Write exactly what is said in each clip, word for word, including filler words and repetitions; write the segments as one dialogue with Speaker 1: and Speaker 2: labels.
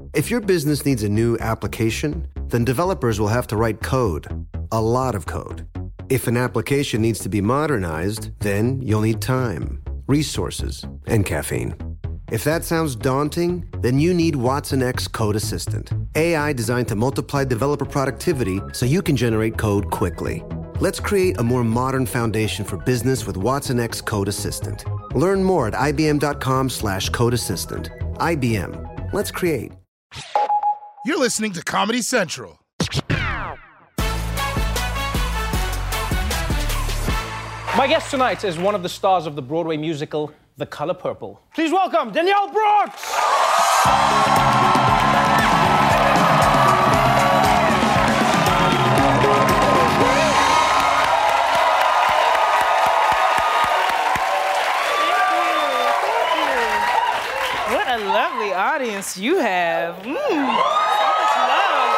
Speaker 1: If your business needs a new application, then developers will have to write code, a lot of code. If an application needs to be modernized, then you'll need time, resources, and caffeine. If that sounds daunting, then you need Watson X Code Assistant, A I designed to multiply developer productivity so you can generate code quickly. Let's create a more modern foundation for business with Watson X Code Assistant. Learn more at ibm.com slash code assistant. I B M. Let's create.
Speaker 2: You're listening to Comedy Central.
Speaker 3: My guest tonight is one of the stars of the Broadway musical, The Color Purple. Please welcome Danielle Brooks!
Speaker 4: What a lovely audience you have. Mm, so much love.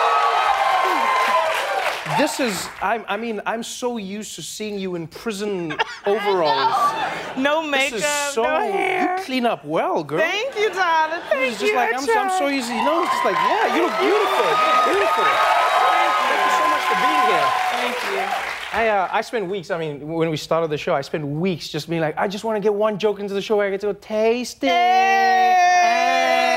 Speaker 3: This is, I, I mean, I'm so used to seeing you in prison overalls.
Speaker 4: No makeup,
Speaker 3: This is so,
Speaker 4: no hair.
Speaker 3: you clean up well, girl.
Speaker 4: Thank you, darling. Thank
Speaker 3: It's
Speaker 4: you.
Speaker 3: just like,
Speaker 4: I
Speaker 3: I'm,
Speaker 4: tried.
Speaker 3: I'm so used to, you know, it's just like, yeah, you look beautiful. You look beautiful. Thank you so much for being here.
Speaker 4: Thank you.
Speaker 3: I, uh, I spent weeks, I mean, when we started the show, I spent weeks just being like, I just want to get one joke into the show where I get to go, taste it.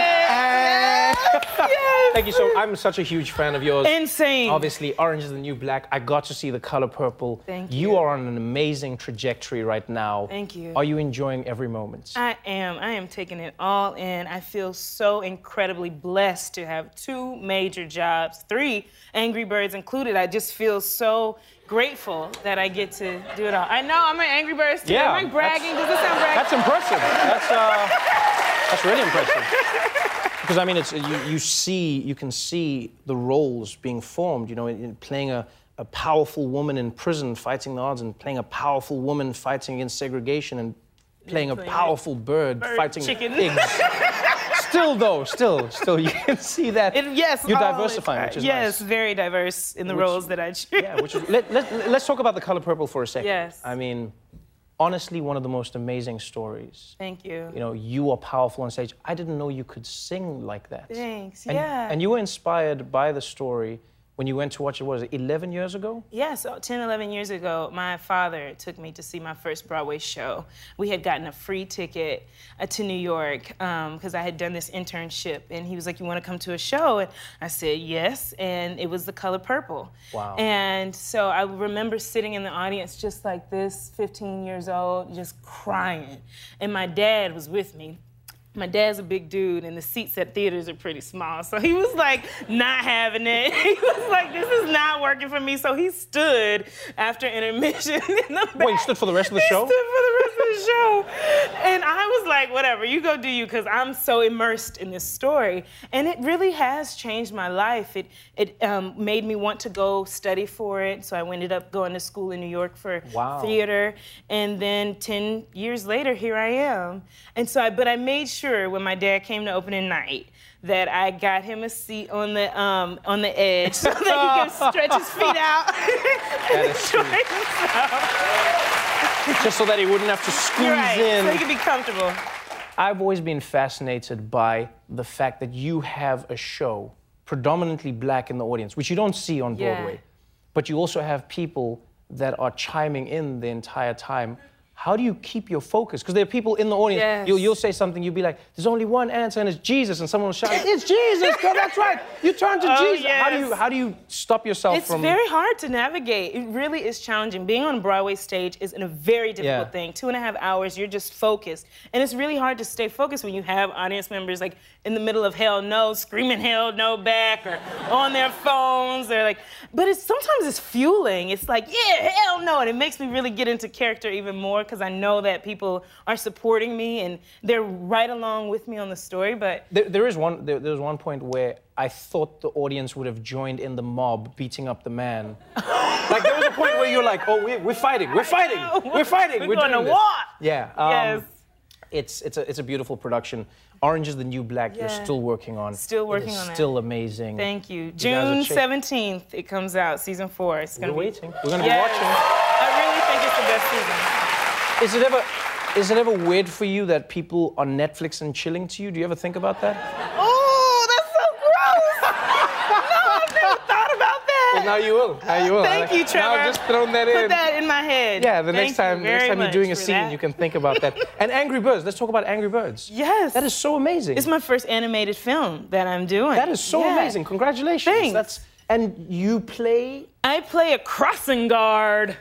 Speaker 3: Thank you so I'm such a huge fan of yours.
Speaker 4: Insane.
Speaker 3: Obviously, Orange is the New Black. I got to see The Color Purple.
Speaker 4: Thank
Speaker 3: You
Speaker 4: you.
Speaker 3: are on an amazing trajectory right now.
Speaker 4: Thank you.
Speaker 3: Are you enjoying every moment?
Speaker 4: I am. I am taking it all in. I feel so incredibly blessed to have two major jobs, three, Angry Birds included. I just feel so grateful that I get to do it all. I know, I'm an Angry Birds too.
Speaker 3: Yeah,
Speaker 4: Am I bragging? Does
Speaker 3: that's-
Speaker 4: this sound bragging?
Speaker 3: That's impressive. That's uh, that's really impressive. Because I mean, it's you, you see, you can see the roles being formed. You know, in, in playing a, a powerful woman in prison fighting the odds, and playing a powerful woman fighting against segregation, and playing a
Speaker 4: playing
Speaker 3: powerful bird,
Speaker 4: bird,
Speaker 3: fighting
Speaker 4: chicken.
Speaker 3: pigs. Still, though, still, still, you can see that
Speaker 4: It, yes,
Speaker 3: you're
Speaker 4: all
Speaker 3: diversifying,
Speaker 4: the
Speaker 3: which is
Speaker 4: yes,
Speaker 3: nice.
Speaker 4: very diverse in the
Speaker 3: Which-
Speaker 4: roles that I choose.
Speaker 3: Yeah, which is, let, let, let's talk about The Color Purple for a second.
Speaker 4: Yes.
Speaker 3: I mean, honestly, one of the most amazing stories.
Speaker 4: Thank you.
Speaker 3: You know, you are powerful on stage. I didn't know you could sing like that.
Speaker 4: Thanks,
Speaker 3: And,
Speaker 4: yeah.
Speaker 3: and you were inspired by the story when you went to watch it, what was it, eleven years ago?
Speaker 4: Yeah, so ten, eleven years ago, my father took me to see my first Broadway show. We had gotten a free ticket uh, to New York because I had done this internship, and he was like, you want to come to a show? And I said, yes, and it was The Color Purple.
Speaker 3: Wow.
Speaker 4: And so I remember sitting in the audience just like this, fifteen years old, just crying. And my dad was with me. My dad's a big dude, and the seats at theaters are pretty small. So he was like, not having it. He was like, this is not working for me. So he stood after intermission in the back.
Speaker 3: Wait, you stood for the rest of the
Speaker 4: he
Speaker 3: show?
Speaker 4: stood for the rest of the show. And I was like, whatever, you go do you, because I'm so immersed in this story. And it really has changed my life. It, it um, made me want to go study for it. So I ended up going to school in New York for
Speaker 3: Wow.
Speaker 4: theater. And then ten years later, here I am. And so I, but I made sure when my dad came to opening night that I got him a seat on the um, on the edge so that he can stretch his feet out and enjoy himself.
Speaker 3: Just so that he wouldn't have to squeeze
Speaker 4: Right,
Speaker 3: in.
Speaker 4: so he can be comfortable.
Speaker 3: I've always been fascinated by the fact that you have a show predominantly black in the audience, which you don't see on
Speaker 4: Yeah.
Speaker 3: Broadway. But you also have people that are chiming in the entire time. How do you keep your focus? Because there are people in the audience,
Speaker 4: Yes.
Speaker 3: you'll, you'll say something, you'll be like, there's only one answer and it's Jesus, and someone will shout, it's Jesus, girl, that's right. You turn to
Speaker 4: Oh,
Speaker 3: Jesus. How do you
Speaker 4: yes.
Speaker 3: how do you stop yourself
Speaker 4: It's
Speaker 3: from...
Speaker 4: very hard to navigate. It really is challenging. Being on a Broadway stage is a very difficult
Speaker 3: Yeah.
Speaker 4: thing. Two and a half hours, you're just focused. And it's really hard to stay focused when you have audience members like in the middle of hell no, screaming hell no back, or on their phones, or like, but it's sometimes it's fueling. It's like, yeah, hell no. And it makes me really get into character even more because I know that people are supporting me and they're right along with me on the story, but
Speaker 3: There, there is one. There, there was one point where I thought the audience would have joined in the mob beating up the man. Like there was a point where you're like, "Oh, we're, we're fighting, we're fighting, we're fighting,
Speaker 4: We're
Speaker 3: we're,
Speaker 4: going
Speaker 3: doing
Speaker 4: to
Speaker 3: this."
Speaker 4: war.
Speaker 3: Yeah. um,
Speaker 4: Yes.
Speaker 3: It's it's a it's a beautiful production. Orange is the New Black. You're
Speaker 4: Yeah.
Speaker 3: still working on.
Speaker 4: Still working
Speaker 3: it is
Speaker 4: on that.
Speaker 3: Still amazing.
Speaker 4: Thank you.
Speaker 3: guys are
Speaker 4: June
Speaker 3: chick-
Speaker 4: seventeenth, it comes out, season four. It's gonna
Speaker 3: We're
Speaker 4: be
Speaker 3: waiting. We're gonna be
Speaker 4: Yes.
Speaker 3: watching.
Speaker 4: I really think it's the best season.
Speaker 3: Is it ever is it ever weird for you that people on Netflix and chilling to you? Do you ever think about that?
Speaker 4: Oh, that's
Speaker 3: now you will. Now you will.
Speaker 4: Thank you, Trevor.
Speaker 3: Now just thrown that in.
Speaker 4: Put that in my head.
Speaker 3: Yeah, the
Speaker 4: Thank
Speaker 3: next time,
Speaker 4: you
Speaker 3: next
Speaker 4: very
Speaker 3: time you're
Speaker 4: much
Speaker 3: doing a
Speaker 4: for
Speaker 3: scene,
Speaker 4: that.
Speaker 3: you can think about that. And Angry Birds. Let's talk about Angry Birds.
Speaker 4: Yes.
Speaker 3: That is so amazing.
Speaker 4: It's my first animated film that I'm doing.
Speaker 3: That is so
Speaker 4: Yeah.
Speaker 3: amazing. Congratulations.
Speaker 4: Thanks.
Speaker 3: That's and you play.
Speaker 4: I play a crossing guard.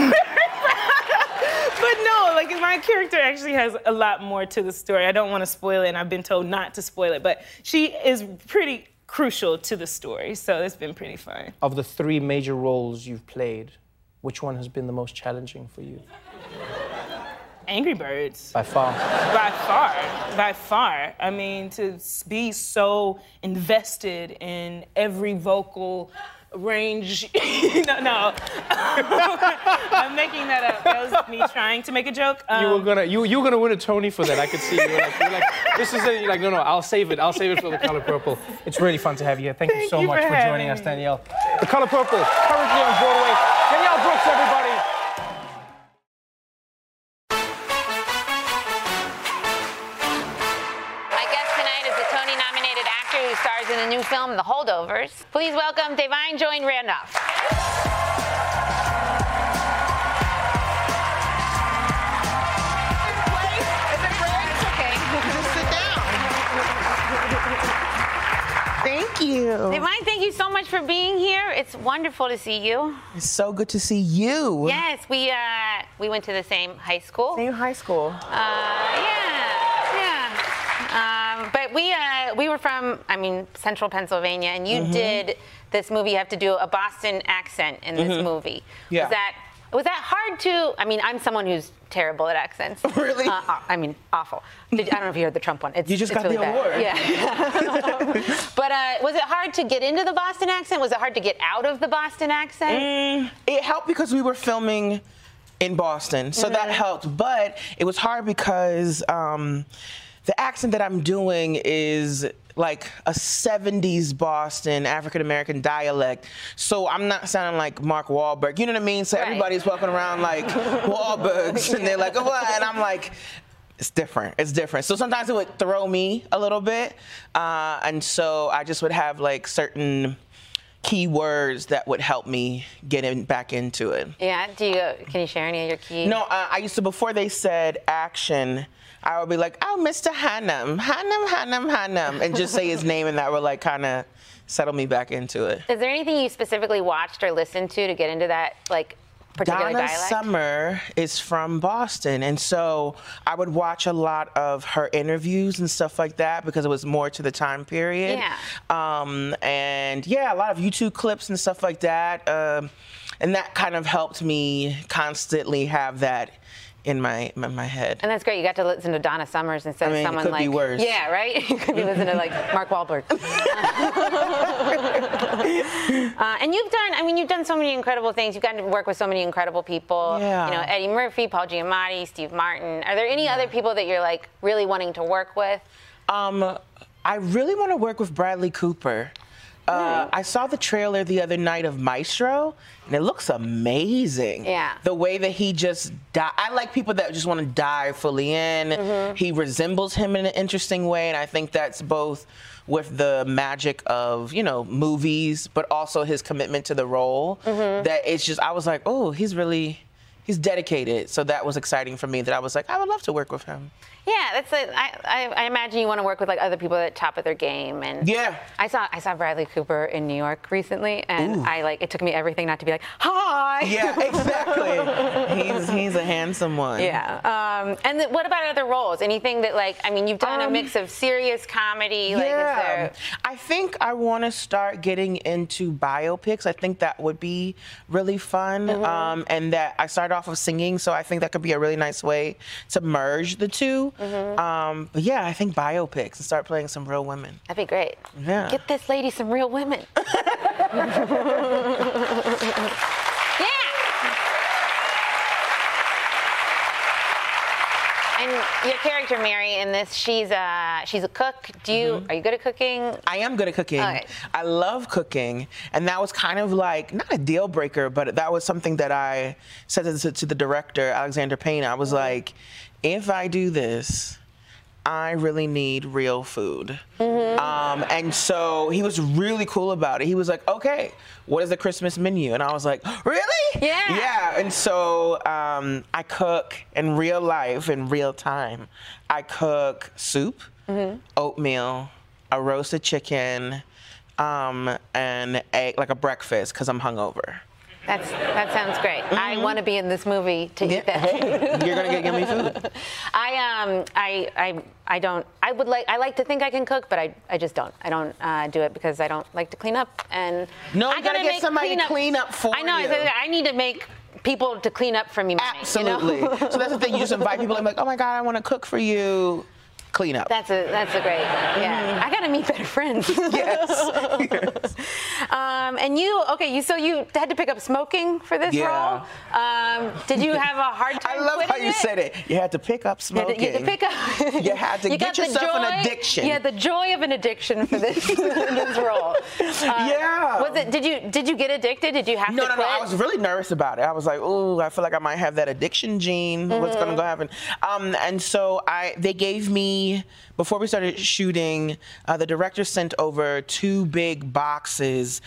Speaker 4: But no, like my character actually has a lot more to the story. I don't want to spoil it, and I've been told not to spoil it, but she is pretty crucial to the story, so it's been pretty fun.
Speaker 3: Of the three major roles you've played, which one has been the most challenging for you?
Speaker 4: Angry Birds.
Speaker 3: By far.
Speaker 4: By far, by far. I mean, to be so invested in every vocal range. no, no. I'm making that up. That was me trying to make a joke. Um,
Speaker 3: You were gonna, you, you were gonna win a Tony for that. I could see you. Were like, you're like, this is it. You're like, no, no, I'll save it. I'll save it for The Color Purple. It's really fun to have you here. Thank,
Speaker 4: Thank
Speaker 3: you so
Speaker 4: you
Speaker 3: much
Speaker 4: for
Speaker 3: for joining
Speaker 4: having
Speaker 3: us,
Speaker 4: me.
Speaker 3: Danielle. The Color Purple, currently on Broadway. Danielle Brooks, everybody.
Speaker 5: My guest tonight is the Tony-nominated actor who stars in the new film, The Holdovers. Please welcome Da'Vine Joy Randolph.
Speaker 6: Thank you.
Speaker 5: Da'Vine, thank you so much for being here. It's wonderful to see you.
Speaker 6: It's so good to see you.
Speaker 5: Yes, we uh, we went to the same high school.
Speaker 6: Same high school.
Speaker 5: Uh, yeah, yeah. Um, but we uh, we were from, I mean, Central Pennsylvania, and you
Speaker 6: Mm-hmm.
Speaker 5: did this movie. You have to do a Boston accent in this
Speaker 6: Mm-hmm.
Speaker 5: movie.
Speaker 6: Yeah.
Speaker 5: Was that was that hard to? I mean, I'm someone who's terrible at accents.
Speaker 6: Really?
Speaker 5: Uh, uh, I mean, awful. Did, I don't know if you heard the Trump one. It's,
Speaker 6: You just
Speaker 5: it's
Speaker 6: got
Speaker 5: really
Speaker 6: the
Speaker 5: bad.
Speaker 6: award.
Speaker 5: Yeah. But uh, was it hard to get into the Boston accent? Was it hard to get out of the Boston accent?
Speaker 6: It helped because we were filming in Boston, so that helped. But it was hard because um, the accent that I'm doing is like a seventies Boston African American dialect. So I'm not sounding like Mark Wahlberg. You know what I mean? So
Speaker 5: Right.
Speaker 6: everybody's walking around like Wahlbergs, and they're like, oh, what? And I'm like, it's different. It's different. So sometimes it would throw me a little bit, uh, and so I just would have like certain key words that would help me get in back into it.
Speaker 5: Yeah. Do you? Can you share any of your key?
Speaker 6: No, uh, I used to, before they said action, I would be like, oh, Mister Hannum, Hannum, Hannum, Hannum, and just say his name, and that would like kind of settle me back into it.
Speaker 5: Is there anything you specifically watched or listened to to get into that, like, particular
Speaker 6: Donna
Speaker 5: dialect?
Speaker 6: Summer is from Boston, and so I would watch a lot of her interviews and stuff like that because it was more to the time period.
Speaker 5: Yeah.
Speaker 6: Um, and yeah, a lot of YouTube clips and stuff like that. Um, and that kind of helped me constantly have that in my in my head.
Speaker 5: And that's great. You got to listen to Donna Summers instead
Speaker 6: I mean, it
Speaker 5: of someone
Speaker 6: could
Speaker 5: like
Speaker 6: be worse.
Speaker 5: Yeah, right. You could be listening to like Mark Wahlberg. uh, and you've done. I mean, you've done so many incredible things. You've gotten to work with so many incredible people.
Speaker 6: Yeah.
Speaker 5: You know, Eddie Murphy, Paul Giamatti, Steve Martin. Are there any other people that you're like really wanting to work with?
Speaker 6: Um, I really want to work with Bradley Cooper. Uh, I saw the trailer the other night of Maestro, and it looks amazing.
Speaker 5: Yeah.
Speaker 6: The way that he just di- I like people that just want to dive fully in.
Speaker 5: Mm-hmm.
Speaker 6: He resembles him in an interesting way, and I think that's both with the magic of, you know, movies, but also his commitment to the role.
Speaker 5: Mm-hmm.
Speaker 6: That it's just, I was like, oh, he's really, he's dedicated. So that was exciting for me that I was like, I would love to work with him.
Speaker 5: Yeah, that's. A, I, I, I imagine you want to work with like other people at top of their game, and
Speaker 6: Yeah.
Speaker 5: I saw I saw Bradley Cooper in New York recently, and I like it took me everything not to be like hi.
Speaker 6: Yeah, exactly. he's he's a handsome one.
Speaker 5: Yeah. Um, and th- what about other roles? Anything that like I mean, you've done a
Speaker 6: Um,
Speaker 5: mix of serious comedy. Like, is
Speaker 6: Yeah,
Speaker 5: there?
Speaker 6: I think I want to start getting into biopics. I think that would be really fun.
Speaker 5: Mm-hmm.
Speaker 6: Um, and that I started off with singing, so I think that could be a really nice way to merge the two.
Speaker 5: Mm-hmm.
Speaker 6: Um, but yeah, I think biopics and start playing some real women.
Speaker 5: That'd be great.
Speaker 6: Yeah.
Speaker 5: Get this lady some real women. Yeah. And your character Mary in this, she's a she's a cook. Do you
Speaker 6: Mm-hmm.
Speaker 5: are you good at cooking?
Speaker 6: I am good at cooking.
Speaker 5: Okay.
Speaker 6: I love cooking, and that was kind of like not a deal breaker, but that was something that I said to, to the director, Alexander Payne. I was like, if I do this, I really need real food. Mm-hmm. Um, and so he was really cool about it. He was like, okay, what is the Christmas menu? And I was like, really?
Speaker 5: Yeah.
Speaker 6: Yeah. And so um, I cook in real life, in real time. I cook soup, mm-hmm. oatmeal, a roasted chicken, um, and egg, like a breakfast, because I'm hungover.
Speaker 5: That's, that sounds great. Mm-hmm. I want to be in this movie to
Speaker 6: yeah.
Speaker 5: eat that food.
Speaker 6: You're gonna get yummy food.
Speaker 5: I um I I I don't. I would like. I like to think I can cook, but I I just don't. I don't uh, do it because I don't like to clean up. And
Speaker 6: no,
Speaker 5: I
Speaker 6: you gotta get somebody
Speaker 5: clean
Speaker 6: to clean up for
Speaker 5: I know.
Speaker 6: you.
Speaker 5: I, I need to make people to clean up for me money.
Speaker 6: Absolutely.
Speaker 5: You know?
Speaker 6: So that's the thing. You just invite people. I'm like, oh my God, I want to cook for you. Clean up.
Speaker 5: That's a that's a great. Yeah. I gotta meet better friends.
Speaker 6: Yes. yes.
Speaker 5: Um, and you, okay, you so you had to pick up smoking for this
Speaker 6: yeah.
Speaker 5: role. Um, did you have a hard time?
Speaker 6: I love how you
Speaker 5: it?
Speaker 6: said it. You had to pick up smoking.
Speaker 5: You had to, you had to pick up.
Speaker 6: You had to
Speaker 5: you
Speaker 6: get yourself
Speaker 5: joy,
Speaker 6: an addiction.
Speaker 5: You had the joy of an addiction for this, this role. Uh,
Speaker 6: yeah.
Speaker 5: Was it? Did you did you get addicted? Did you have
Speaker 6: no,
Speaker 5: to
Speaker 6: no,
Speaker 5: quit?
Speaker 6: No, I was really nervous about it. I was like, ooh, I feel like I might have that addiction gene. Mm-hmm. What's gonna go happen? Um, and so I, they gave me, before we started shooting, uh, the director sent over two big boxes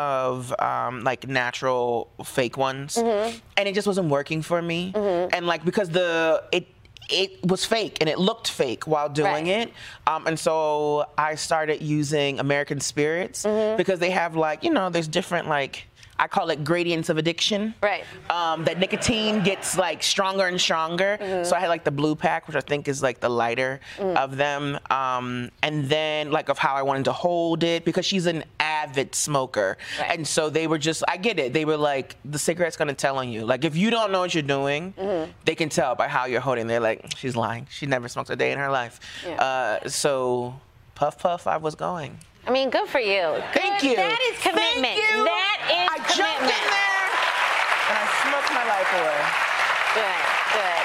Speaker 6: of um, like natural fake ones, mm-hmm. and it just wasn't working for me. Mm-hmm. And like because the it it was fake and it looked fake while doing
Speaker 5: right.
Speaker 6: it, um, and so I started using American Spirits mm-hmm. because they have like you know there's different like. I call it gradients of addiction.
Speaker 5: Right.
Speaker 6: Um, that nicotine gets like stronger and stronger. Mm-hmm. So I had like the blue pack, which I think is like the lighter mm. of them. Um, and then like of how I wanted to hold it because she's an avid smoker. Right. And so they were just, I get it. They were like, the cigarette's gonna tell on you. Like if you don't know what you're doing, mm-hmm. they can tell by how you're holding. They're like, she's lying. She never smoked a day in her life. Yeah. Uh, so puff, puff, I was going.
Speaker 5: I mean, good for you.
Speaker 6: Thank
Speaker 5: good.
Speaker 6: you.
Speaker 5: That is commitment.
Speaker 6: Thank you.
Speaker 5: That is
Speaker 6: I
Speaker 5: commitment.
Speaker 6: jumped in there and I smoked my life away.
Speaker 5: Good, good.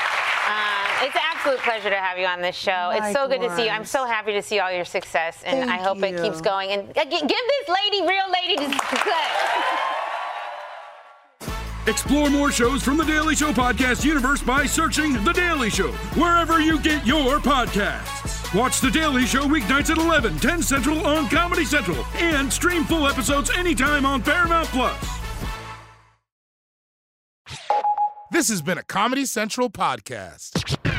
Speaker 5: Um, it's an absolute pleasure to have you on this show.
Speaker 6: Likewise.
Speaker 5: It's so good to see you. I'm so happy to see all your success, and
Speaker 6: Thank
Speaker 5: I hope
Speaker 6: you.
Speaker 5: it keeps going. And uh, give this lady, real lady, this success.
Speaker 7: Explore more shows from The Daily Show podcast universe by searching The Daily Show wherever you get your podcasts. Watch The Daily Show weeknights at eleven, ten Central on Comedy Central and stream full episodes anytime on Paramount Plus.
Speaker 2: This has been a Comedy Central podcast.